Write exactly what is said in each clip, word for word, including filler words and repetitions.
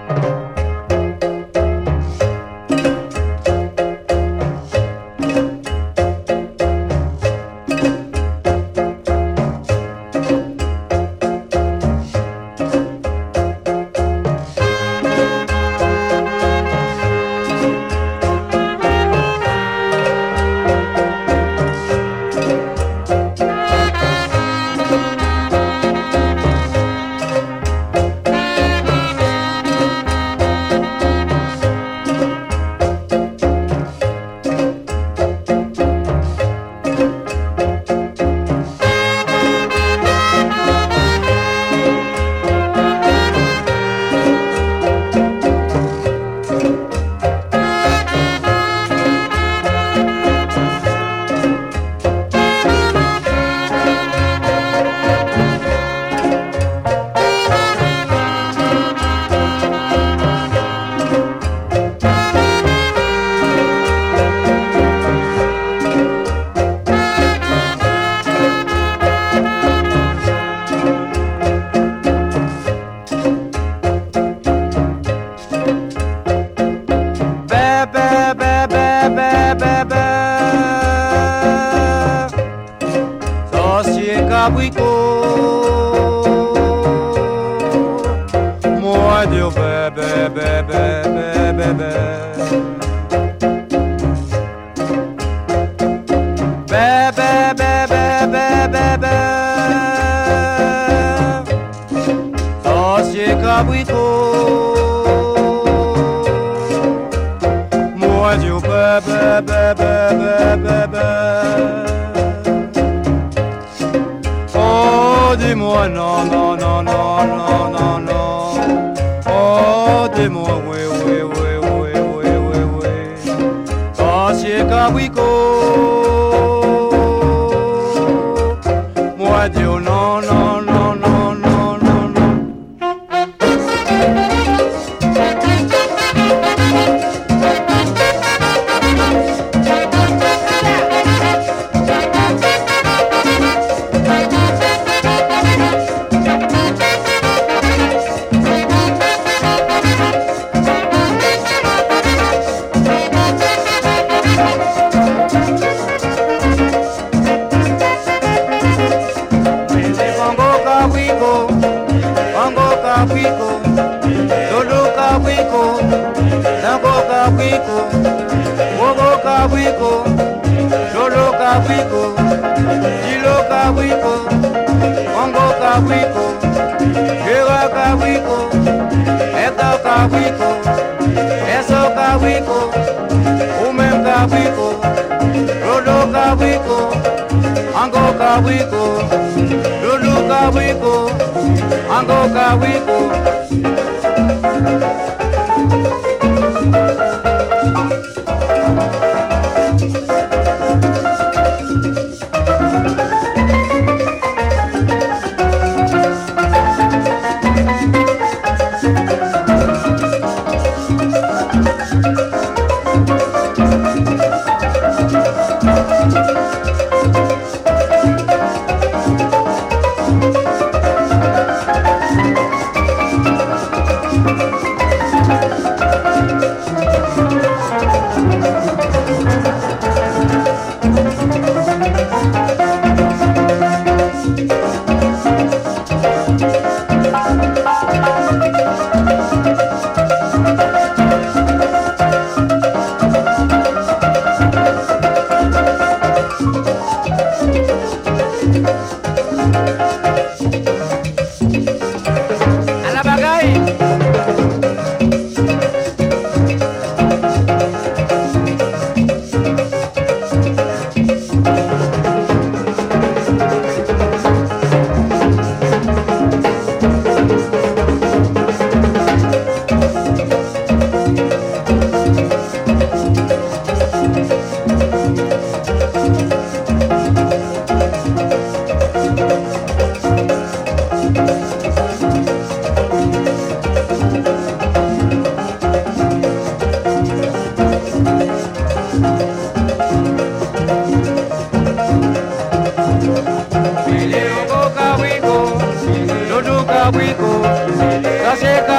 Cabrico, moi Dieu bébé bébé bébé bébé bébé bébé sorcier Cabrico, moi Dieu bébé bébé bébé. Oh, dis-moi non, non, non, non, non, non, non. Oh, dis-moi oui, oui, oui, oui, oui, oui, oui. Sorcier Cabrico, moi dis non, non, non, non, non, non, non. Cabrico, Lolo Cabrico, Tango Cabrico, Wogo Cabrico, Lolo Cabrico, Dilo Cabrico, Wango Cabrico, Gera Cabrico, Eta Cabrico, Eso Cabrico, Umem Cabrico, Lolo Cabrico, Wango Cabrico, Lolo Cabrico, Ango Cabrico.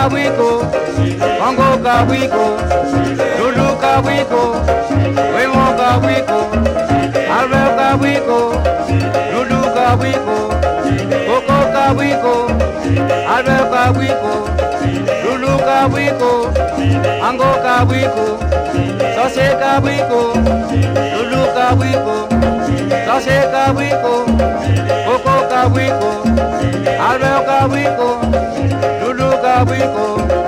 Cabrico, Congo Cabrico, Lulu Cabrico, Raymond Cabrico, Albert Cabrico, Lulu Cabrico, Coco Cabrico, Albert Cabrico, Lulu Cabrico, Ango Cabrico, Sauce Cabrico, Lulu Cabrico, Sauce Cabrico, Coco Cabrico, Albert Cabrico, Lulu Cabrico.